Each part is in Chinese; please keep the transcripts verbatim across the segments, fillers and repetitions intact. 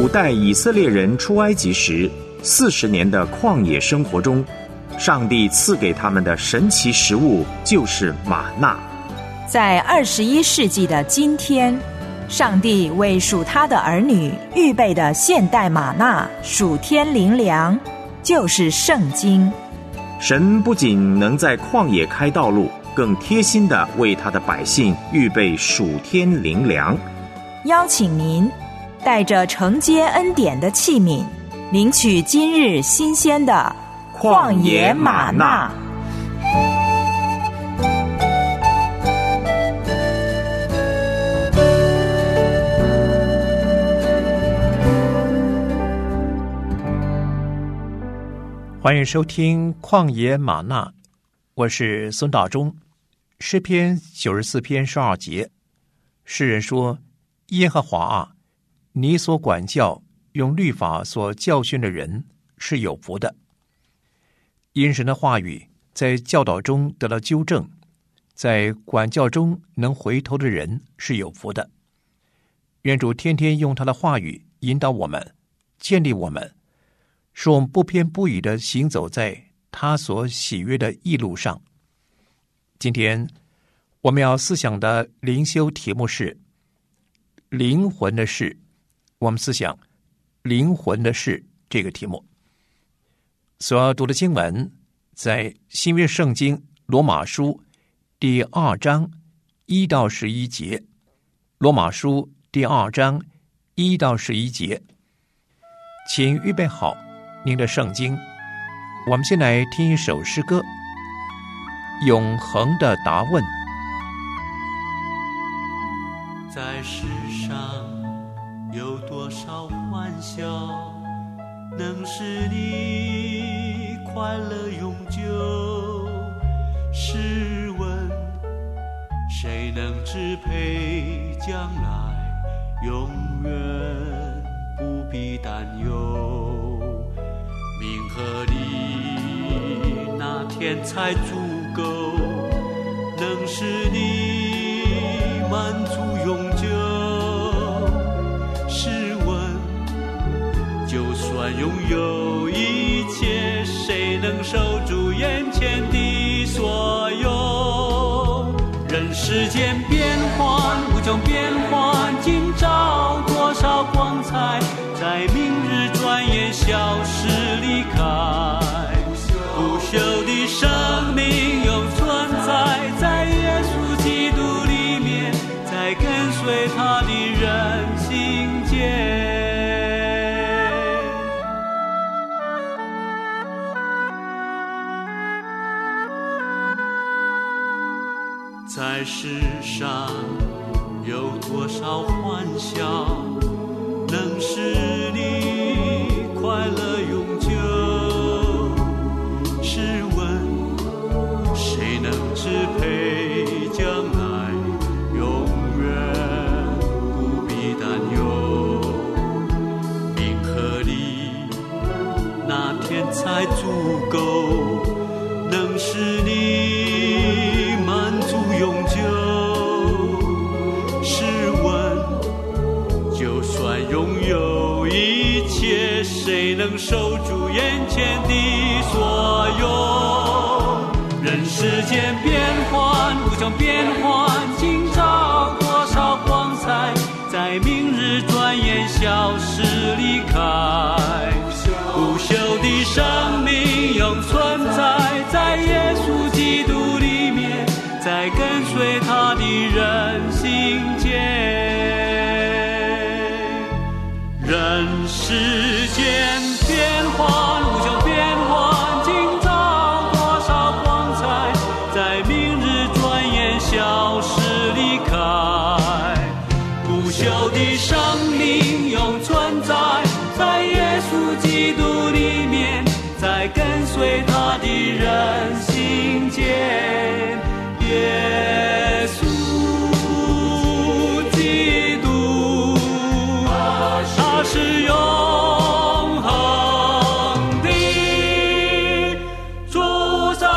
古代以色列人出埃及时四十年的旷野生活中，上帝赐给他们的神奇食物就是玛纳。 在二十一世纪的今天，上帝为属他的儿女预备的现代玛纳属天灵粮，就是圣经。 神不仅能在旷野开道路，更贴心地为他的百姓预备属天灵粮。 邀请您带着承接恩典的器皿，领取今日新鲜的旷野玛纳。 欢迎收听旷野玛纳，我是孙大中。诗篇九十四篇十二节，诗人说：耶和华啊，你所管教用律法所教训的人是有福的。因神的话语在教导中得到纠正，在管教中能回头的人是有福的。愿主天天用他的话语引导我们，建立我们，使我们不偏不倚地行走在他所喜悦的义路上。今天我们要思想的灵修题目是灵魂的事。我们思想灵魂的事这个题目。所要读的经文在新约圣经罗马书第二章一到十一节。罗马书第二章一到十一节，请预备好您的圣经。我们先来听一首诗歌，永恒的答问。 在世上有多少欢笑，能使你快乐永久？试问谁能支配将来，永远不必担忧？名和利那天才足够，能使你满足永久。试问就算拥有一切，谁能守住眼前的所有？人世间变幻无穷变幻，今朝多少光彩，在明日转眼消失离开。不朽的生命永存在，在耶稣基督里面，在跟随他的人心间。在世上有多少欢笑，能使你快乐永久？试问谁能支配将来，永远不必担忧？名和利那天才足够，能使你满足永久。试问就算拥有一切，谁能守住眼前的所有？人世间变幻无穷变幻，今朝多少光彩，在明日转眼消失离开。不朽的生命永存在，在耶稣基督里面，在跟随他的人心间。人世间变幻无穷变幻，今朝多少光彩，在明日转眼消失离开。不朽的生命永存在，在耶稣基督里面，在跟随他的人心间。耶稣基督，他是永恒的主宰。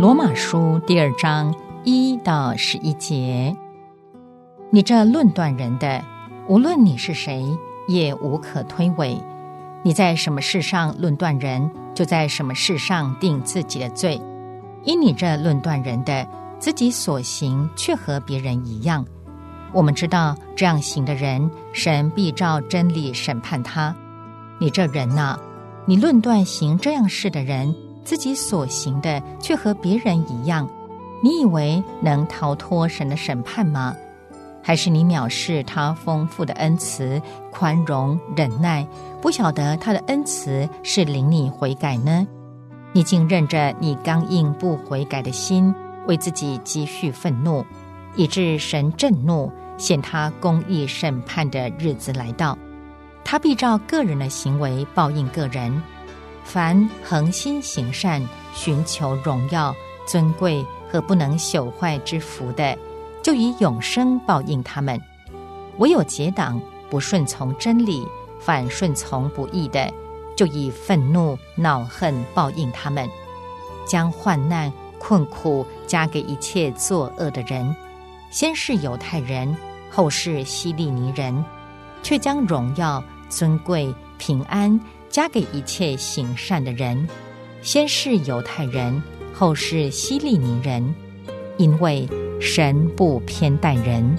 罗马书第二章一到十一节，你这论断人的，无论你是谁，也无可推诿。你在什么事上论断人，就在什么事上定自己的罪。因你这论断人的，自己所行却和别人一样。我们知道这样行的人，神必照真理审判他。你这人哪，你论断行这样事的人，自己所行的却和别人一样，你以为能逃脱神的审判吗？还是你藐视他丰富的恩慈、宽容、忍耐，不晓得他的恩慈是领你悔改呢？你竟任着你刚硬不悔改的心，为自己积蓄愤怒，以致神震怒，显他公义审判的日子来到。他必照个人的行为报应个人。凡恒心行善、寻求荣耀、尊贵和不能朽坏之福的，就以永生报应他们。唯有结党不顺从真理，反顺从不义的，就以愤怒、恼恨报应他们。将患难、困苦加给一切作恶的人，先是犹太人，后是希利尼人，却将荣耀、尊贵、平安加给一切行善的人，先是犹太人，后是希利尼人，因为神不偏待人。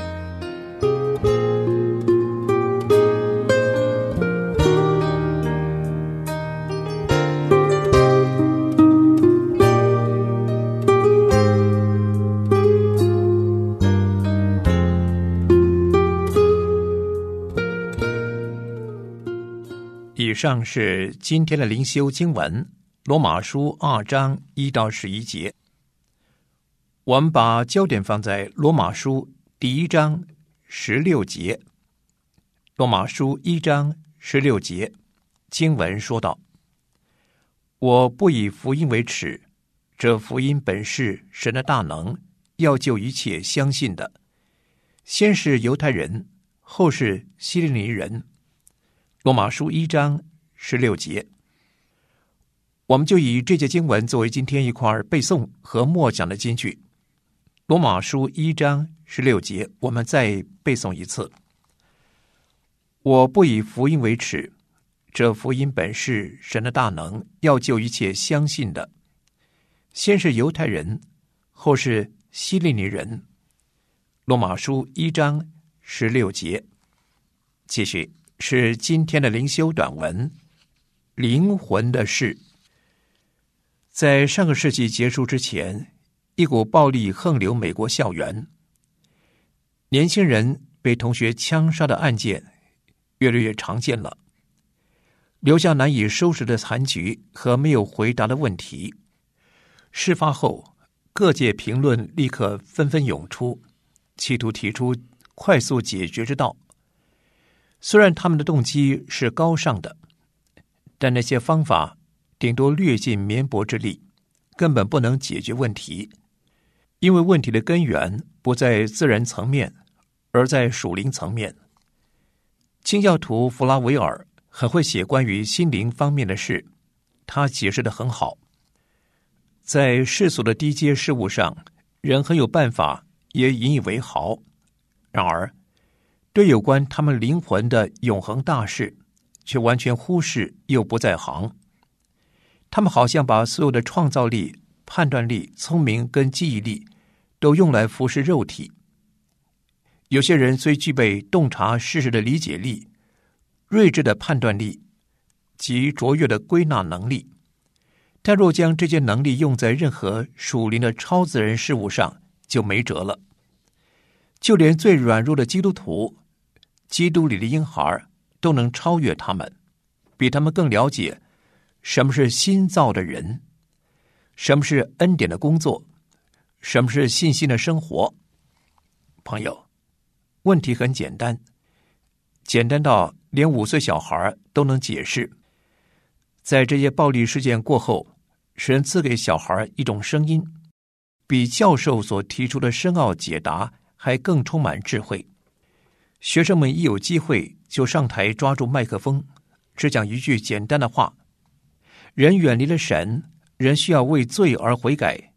以上是今天的灵修经文，罗马书二章一到十一节。我们把焦点放在罗马书第一章十六节。罗马书一章十六节经文说道：我不以福音为耻，这福音本是神的大能，要救一切相信的，先是犹太人，后是希利尼人。罗马书一章十六节，我们就以这节经文作为今天一块背诵和默讲的金句。罗马书一章十六节，我们再背诵一次：我不以福音为耻，这福音本是神的大能，要救一切相信的，先是犹太人，后是希利尼人。罗马书一章十六节。继续是今天的灵修短文，灵魂的事。在上个世纪结束之前，一股暴力横流美国校园，年轻人被同学枪杀的案件越来越常见了，留下难以收拾的残局和没有回答的问题。事发后，各界评论立刻纷纷涌出，企图提出快速解决之道。虽然他们的动机是高尚的，但那些方法顶多略尽绵薄之力，根本不能解决问题。因为问题的根源不在自然层面，而在属灵层面。清教徒弗拉维尔很会写关于心灵方面的事，他解释得很好。在世俗的低阶事物上，人很有办法，也引以为豪。然而对有关他们灵魂的永恒大事，却完全忽视又不在行。他们好像把所有的创造力、判断力、聪明跟记忆力都用来服侍肉体。有些人虽具备洞察事实的理解力、睿智的判断力及卓越的归纳能力，但若将这些能力用在任何属灵的超自然事物上，就没辙了。就连最软弱的基督徒、基督里的婴孩都能超越他们，比他们更了解什么是新造的人，什么是恩典的工作，什么是信心的生活。朋友，问题很简单，简单到连五岁小孩都能解释。在这些暴力事件过后，神赐给小孩一种声音，比教授所提出的深奥解答还更充满智慧。学生们一有机会就上台抓住麦克风，只讲一句简单的话：人远离了神，人需要为罪而悔改，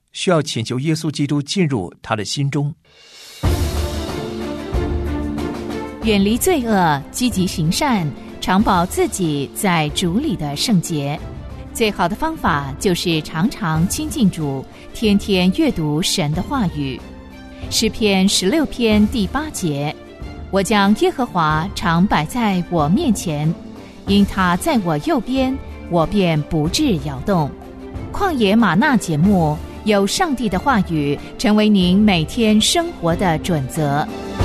需要请求耶稣基督进入他的心中。 远离罪恶，积极行善，常保自己在主里的圣洁。最好的方法就是常常亲近主，天天阅读神的话语。诗篇十六篇第八节，我将耶和华常摆在我面前，因他在我右边，我便不致摇动。旷野吗哪节目，有上帝的话语成为您每天生活的准则。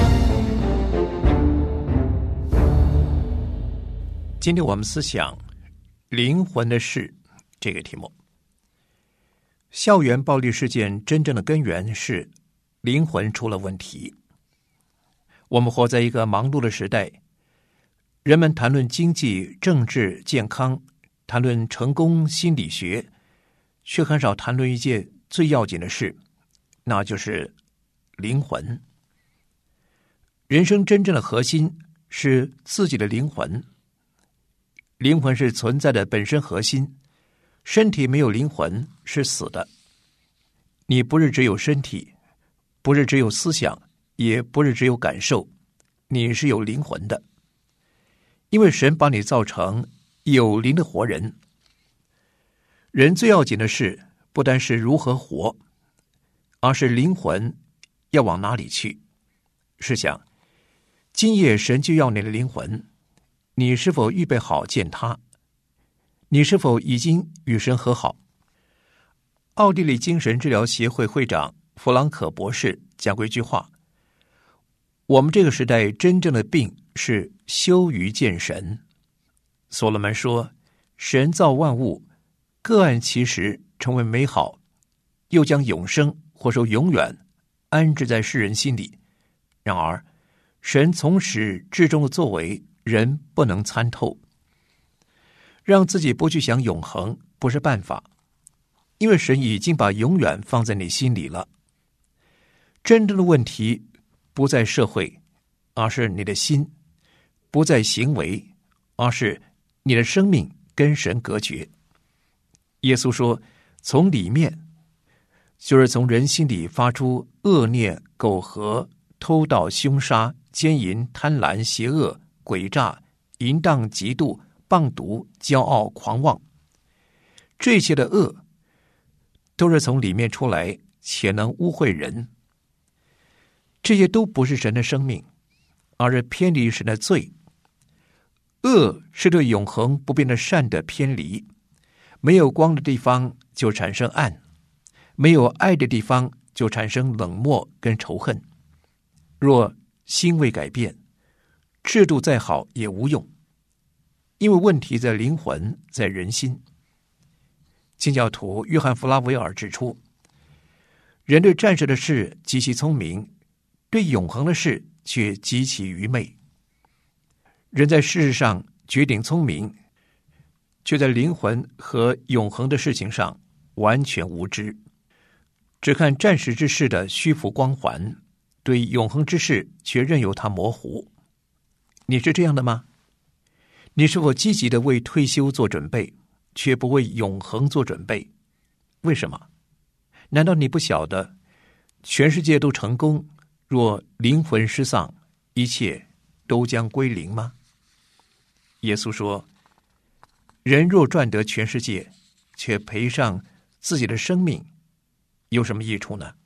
今天我们思想灵魂的事这个题目。校园暴力事件真正的根源是灵魂出了问题。我们活在一个忙碌的时代，人们谈论经济、政治、健康，谈论成功心理学，却很少谈论一件最要紧的事，那就是灵魂。人生真正的核心是自己的灵魂。灵魂是存在的本身核心，身体没有灵魂是死的。你不是只有身体，不是只有思想，也不是只有感受，你是有灵魂的。因为神把你造成有灵的活人。人最要紧的事不单是如何活，而是灵魂要往哪里去。试想，今夜神就要你的灵魂，你是否预备好见他？你是否已经与神和好？奥地利精神治疗协会会长弗朗可博士讲过一句话：我们这个时代真正的病是羞于见神。所罗门说，神造万物，各按其时成为美好，又将永生或说永远安置在世人心里。然而神从始至终的作为，人不能参透。让自己不去想永恒不是办法，因为神已经把永远放在你心里了。真正的问题不在社会，而是你的心；不在行为，而是你的生命跟神隔绝。耶稣说，从里面，就是从人心里发出恶念、苟合、偷盗、凶杀、奸淫、贪婪、邪恶、诡诈、淫荡、嫉妒、棒毒、骄傲、狂妄。这些的恶都是从里面出来，且能污秽人。这些都不是神的生命，而是偏离神的罪。恶是对永恒不变的善的偏离。没有光的地方就产生暗，没有爱的地方就产生冷漠跟仇恨。若心未改变，制度再好也无用，因为问题在灵魂，在人心。清教徒约翰·弗拉维尔指出，人对暂时的事极其聪明，对永恒的事却极其愚昧。人在事实上绝顶聪明，却在灵魂和永恒的事情上完全无知，只看暂时之事的虚浮光环，对永恒之事却任由它模糊。你是这样的吗？你是否积极的为退休做准备，却不为永恒做准备？为什么？难道你不晓得全世界都成功，若灵魂失丧，一切都将归零吗？耶稣说，人若赚得全世界，却赔上自己的生命，有什么益处呢？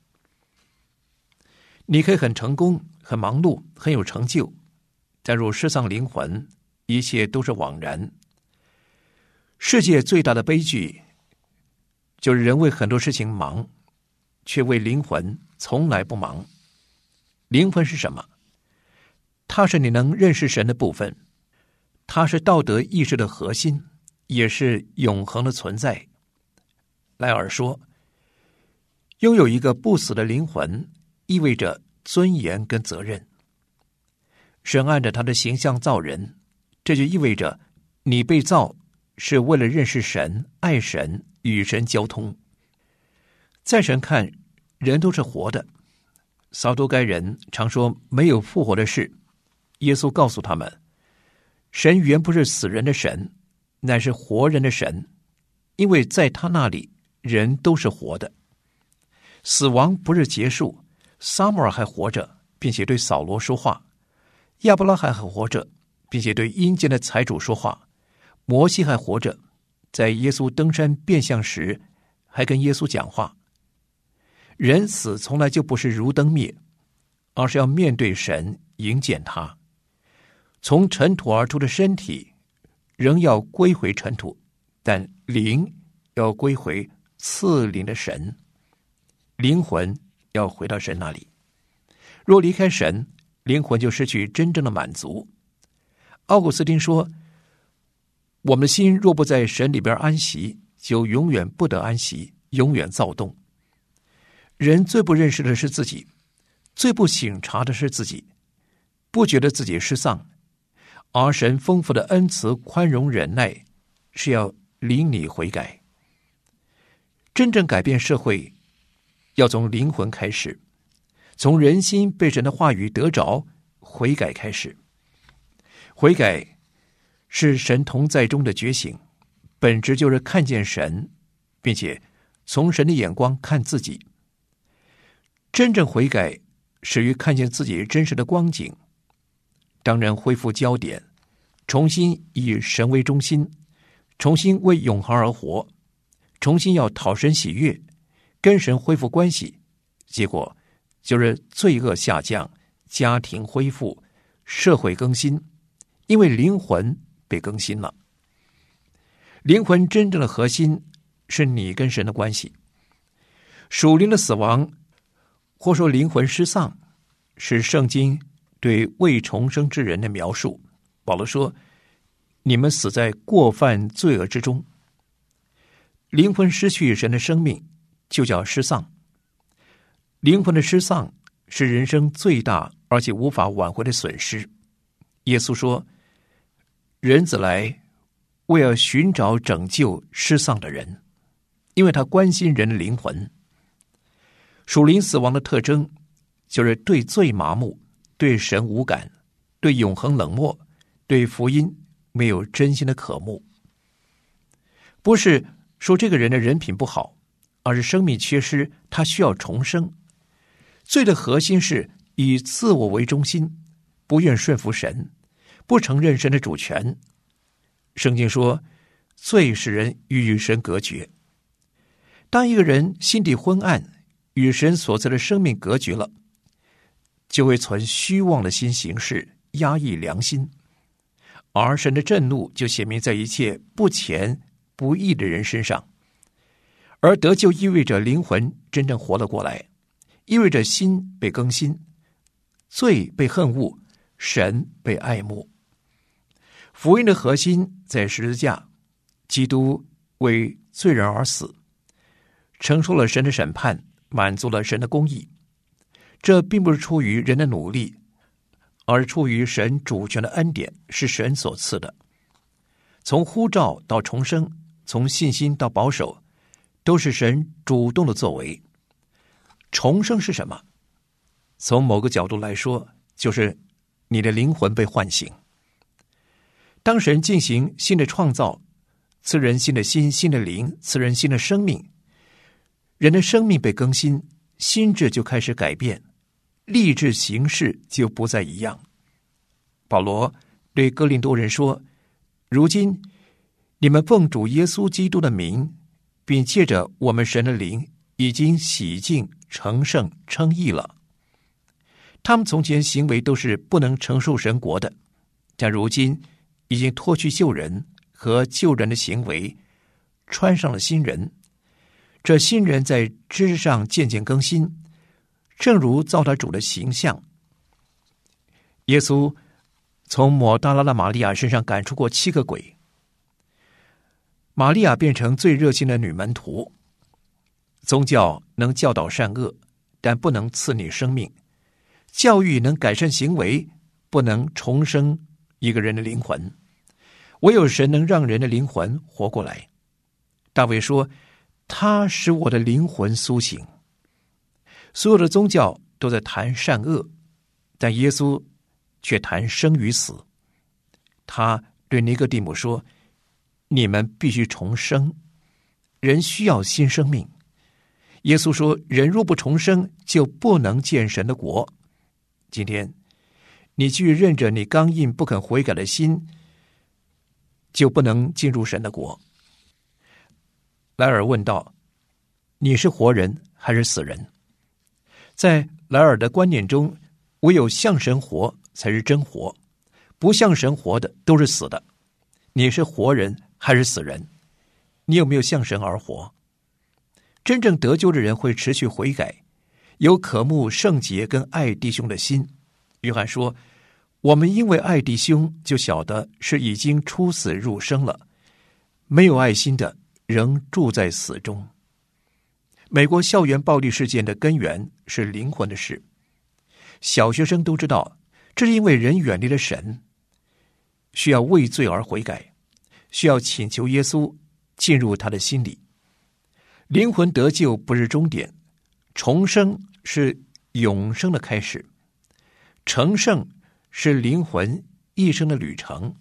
你可以很成功、很忙碌、很有成就，但若失丧灵魂，一切都是枉然。世界最大的悲剧，就是人为很多事情忙，却为灵魂从来不忙。灵魂是什么？它是你能认识神的部分，它是道德意识的核心，也是永恒的存在。莱尔说，拥有一个不死的灵魂，意味着尊严跟责任。神按着他的形象造人，这就意味着你被造是为了认识神、爱神、与神交通。在神看，人都是活的。撒都该人常说没有复活的事，耶稣告诉他们，神原不是死人的神，乃是活人的神，因为在他那里人都是活的。 死亡不是结束，撒母耳还活着，并且对扫罗说话；亚伯拉罕还活着，并且对阴间的财主说话；摩西还活着，在耶稣登山变相时还跟耶稣讲话。人死从来就不是如灯灭，而是要面对神，迎见他。从尘土而出的身体仍要归回尘土，但灵要归回赐灵的神，灵魂要回到神那里。若离开神，灵魂就失去真正的满足。奥古斯丁说，我们的心若不在神里边安息，就永远不得安息，永远躁动。人最不认识的是自己，最不省察的是自己，不觉得自己失丧，而神丰富的恩慈、宽容、忍耐是要领你悔改。真正改变社会要从灵魂开始，从人心被神的话语得着悔改开始。悔改是神同在中的觉醒，本质就是看见神，并且从神的眼光看自己。真正悔改始于看见自己真实的光景。当人恢复焦点，重新以神为中心，重新为永恒而活，重新要讨神喜悦，跟神恢复关系，结果就是罪恶下降，家庭恢复，社会更新，因为灵魂被更新了。灵魂真正的核心是你跟神的关系。属灵的死亡，或说灵魂失丧，是圣经对未重生之人的描述。保罗说，你们死在过犯罪恶之中。灵魂失去神的生命就叫失丧。灵魂的失丧是人生最大而且无法挽回的损失。耶稣说，人子来为要寻找拯救失丧的人，因为他关心人的灵魂。属灵死亡的特征就是对罪麻木，对神无感，对永恒冷漠，对福音没有真心的渴慕。不是说这个人的人品不好，而是生命缺失，他需要重生。罪的核心是以自我为中心，不愿顺服神，不承认神的主权。圣经说，罪使人与神隔绝。当一个人心底昏暗，与神所赐的生命隔绝了，就会存虚妄的心行事，压抑良心，而神的震怒就显明在一切不虔不义的人身上。而得救意味着灵魂真正活了过来，意味着心被更新，罪被恨恶，神被爱慕。福音的核心在十字架，基督为罪人而死，承受了神的审判，满足了神的公义。这并不是出于人的努力，而是出于神主权的恩典，是神所赐的。从呼召到重生，从信心到保守，都是神主动的作为。重生是什么？从某个角度来说，就是你的灵魂被唤醒。当神进行新的创造，赐人新的心、新的灵，赐人新的生命，人的生命被更新，心智就开始改变，立志行事就不再一样。保罗对哥林多人说，如今你们奉主耶稣基督的名，并借着我们神的灵，已经洗净、成圣、称义了。他们从前行为都是不能承受神国的，但如今已经脱去旧人和旧人的行为，穿上了新人。这新人在知识上渐渐更新，正如造他主的形象。耶稣从抹大拉的玛利亚身上赶出过七个鬼，玛利亚变成最热心的女门徒。宗教能教导善恶，但不能赐你生命；教育能改善行为，不能重生一个人的灵魂。唯有神能让人的灵魂活过来。大卫说，他使我的灵魂苏醒。所有的宗教都在谈善恶，但耶稣却谈生与死。他对尼哥底母说，你们必须重生，人需要新生命。 耶稣说，人若不重生，就不能见神的国。今天你继续认着你刚硬不肯悔改的心，就不能进入神的国。莱尔问道，你是活人还是死人？在莱尔的观念中，唯有向神活才是真活，不向神活的都是死的。你是活人还是死人？你有没有向神而活？真正得救的人会持续悔改，有渴慕圣洁跟爱弟兄的心。约翰说，我们因为爱弟兄，就晓得是已经出死入生了。没有爱心的，仍住在死中。美国校园暴力事件的根源是灵魂的事。小学生都知道，这是因为人远离了神，需要为罪而悔改，需要请求耶稣进入他的心里。灵魂得救不是终点，重生是永生的开始，成圣是灵魂一生的旅程。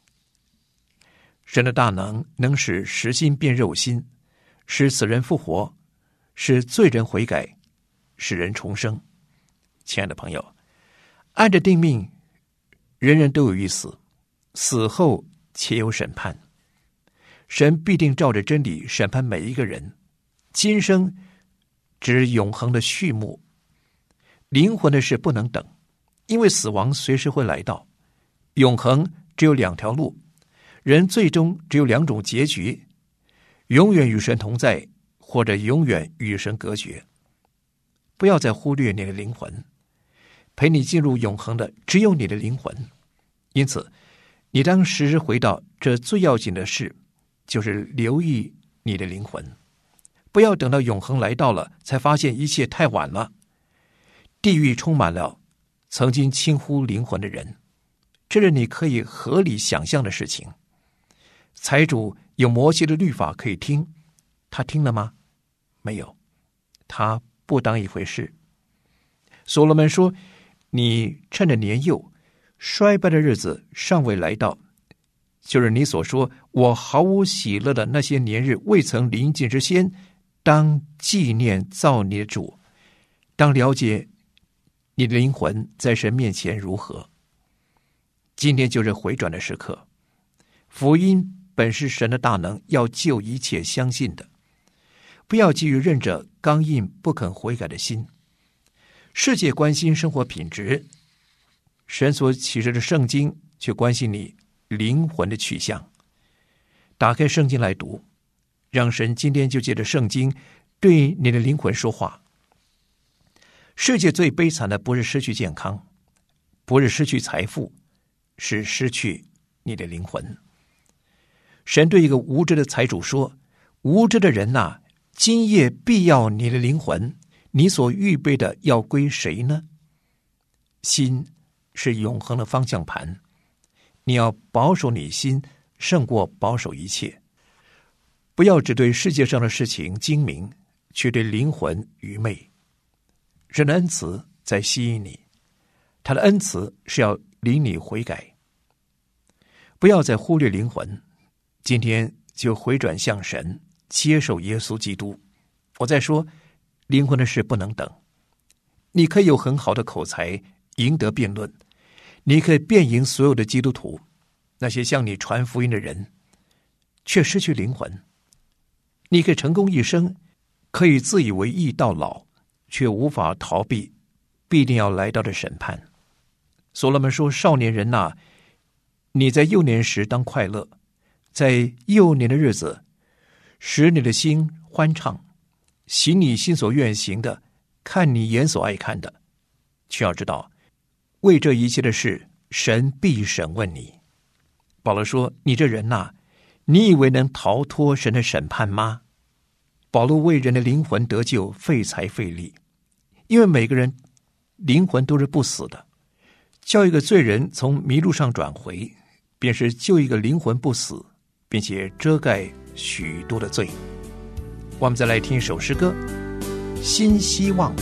神的大能能使实心变肉心，使死人复活，使罪人悔改，使人重生。亲爱的朋友，按着定命，人人都有一死，死后且有审判。神必定照着真理审判每一个人。今生指永恒的序幕，灵魂的事不能等，因为死亡随时会来到。永恒只有两条路，人最终只有两种结局：永远与神同在，或者永远与神隔绝。不要再忽略你的灵魂，陪你进入永恒的只有你的灵魂。因此你当时时回到这最要紧的事，就是留意你的灵魂。不要等到永恒来到了，才发现一切太晚了。地狱充满了曾经轻忽灵魂的人，这是你可以合理想象的事情。财主有摩西的律法可以听，他听了吗？没有，他不当一回事。所罗门说，你趁着年幼，衰败的日子尚未来到，就是你所说我毫无喜乐的那些年日未曾临近之先，当纪念造你的主，当了解你的灵魂在神面前如何。今天就是回转的时刻，福音本是神的大能，要救一切相信的。不要急于认着刚硬不肯悔改的心。世界关心生活品质，神所启示的圣经却关心你灵魂的去向。打开圣经来读，让神今天就借着圣经对你的灵魂说话。世界最悲惨的不是失去健康，不是失去财富，是失去你的灵魂。神对一个无知的财主说，无知的人啊，今夜必要你的灵魂，你所预备的要归谁呢？心是永恒的方向盘，你要保守你心胜过保守一切。不要只对世界上的事情精明，却对灵魂愚昧。神的恩慈在吸引你，他的恩慈是要领你悔改。不要再忽略灵魂，今天就回转向神，接受耶稣基督。我再说，灵魂的事不能等。你可以有很好的口才，赢得辩论，你可以辩赢所有的基督徒，那些向你传福音的人，却失去灵魂。你可以成功一生，可以自以为义到老，却无法逃避必定要来到的审判。所罗门说，少年人啊，你在幼年时当快乐，在幼年的日子使你的心欢畅，行你心所愿行的，看你眼所爱看的。却要知道，为这一切的事，神必审问你。保罗说，你这人啊，你以为能逃脱神的审判吗？保罗为人的灵魂得救费财费力，因为每个人灵魂都是不死的。叫一个罪人从迷路上转回，便是救一个灵魂不死，并且遮盖许多的罪。我们再来听一首诗歌，新希望。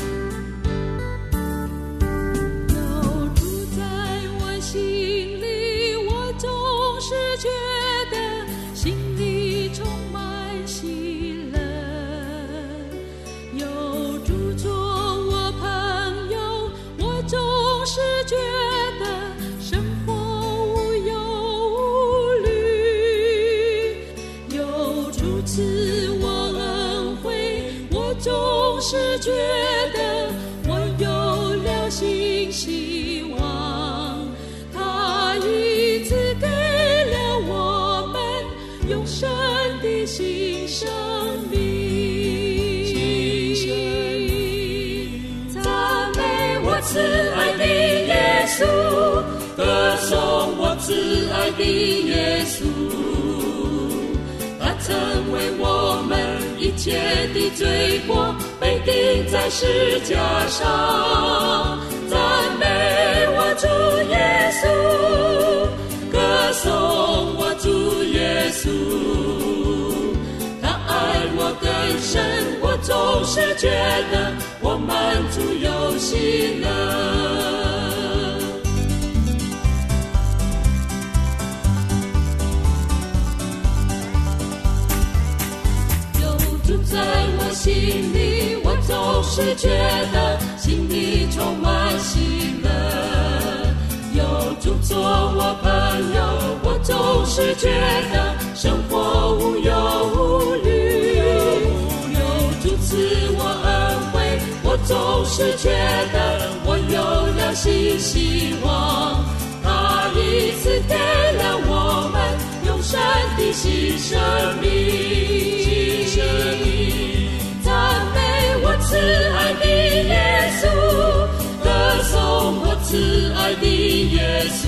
心里充满喜乐，有觉得我有了新希望，他已赐给了我们永生的新生命。赞美我慈爱的耶稣，歌颂我慈爱的耶稣，他曾为我们一切的罪过被钉在十架上。赞美我主耶稣，歌颂我主耶稣，他爱我更深，我总是觉得我满足有喜乐。在我心里，我总是觉得心里充满喜乐。有主做我朋友，我总是觉得生活无忧无虑。有主赐我恩惠，我总是觉得我有了新希望。他已赐给了我们永生的新生命。赞美我慈爱的耶稣，歌颂我慈爱的耶稣，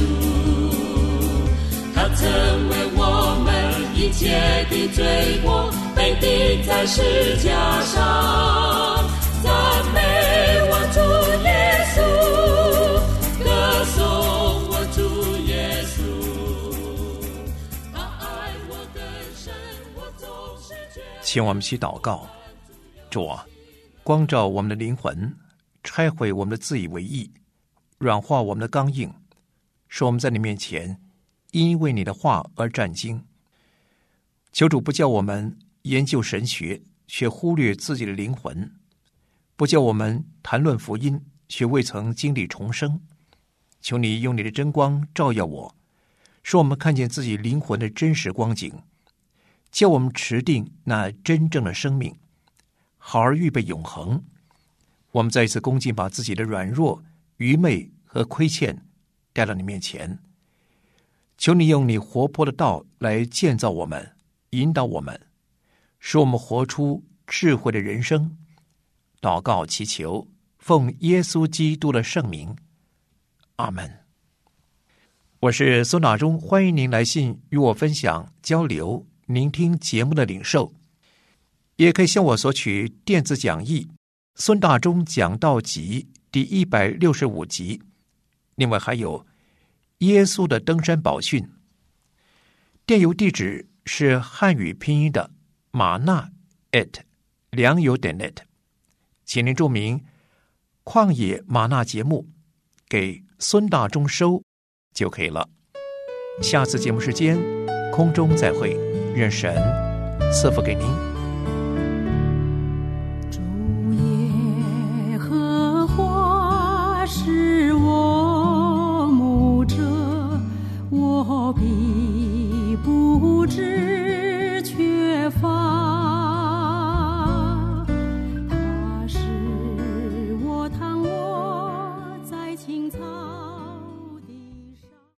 他曾为我们一切的罪过被钉在十架上。赞美我主耶稣，歌颂我主耶稣，他爱我更深，我总是觉得。 请我们一起祷告。主啊，光照我们的灵魂，拆毁我们的自以为意，软化我们的刚硬，使我们在你面前因为你的话而战惊。求主不叫我们研究神学，却忽略自己的灵魂；不叫我们谈论福音，却未曾经历重生。求你用你的真光照耀我，使我们看见自己灵魂的真实光景，叫我们持定那真正的生命，好而预备永恒。我们再一次恭敬把自己的软弱、愚昧和亏欠带到你面前，求你用你活泼的道来建造我们，引导我们，使我们活出智慧的人生。祷告祈求，奉耶稣基督的圣名，阿门。我是孙大中，欢迎您来信与我分享交流您听节目的领受，也可以向我索取电子讲义《孙大中讲道集》第一百六十五集，另外还有耶稣的登山宝训。电邮地址是汉语拼音的马纳 at 良友点 net， 请您注明旷野马纳节目给孙大中收就可以了。下次节目时间空中再会，愿神赐福给您。